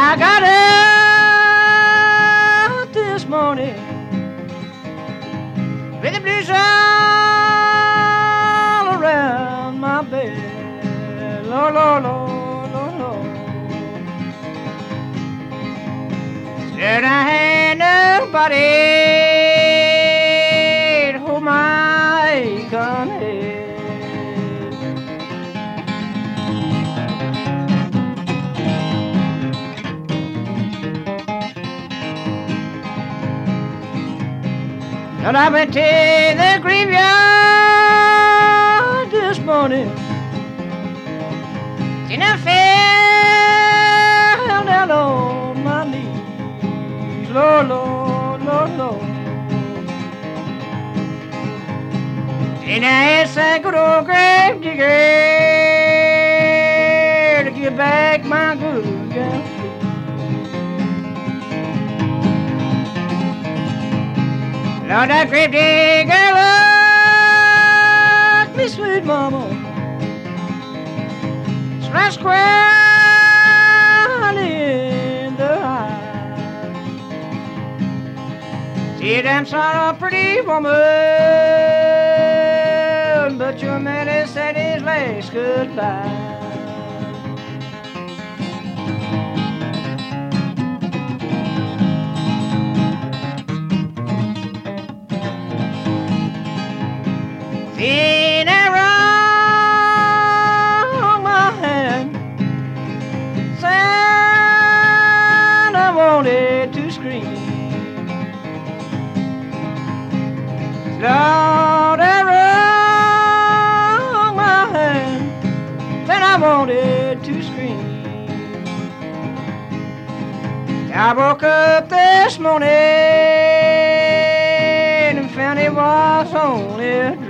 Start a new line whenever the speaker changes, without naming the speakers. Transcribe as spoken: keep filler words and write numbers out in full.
I got up this morning with the blues all around my bed. Lord, Lord, Lord, Lord, Lord. Said I had nobody to hold my aching head. And I went to the graveyard this morning, and I fell down on my knees. Lord, Lord, Lord, Lord. And I asked that good old grave digger to give back my good young feet. Lord, that grave digger looked me, sweet mama, smash square in the eye. Said, I'm sorry, pretty woman, but your man has said his last goodbye. Then I wrung my hand, said I wanted to scream. Lord, I wrung my hand, said I wanted to scream. I woke up this morning and found it was only a dream.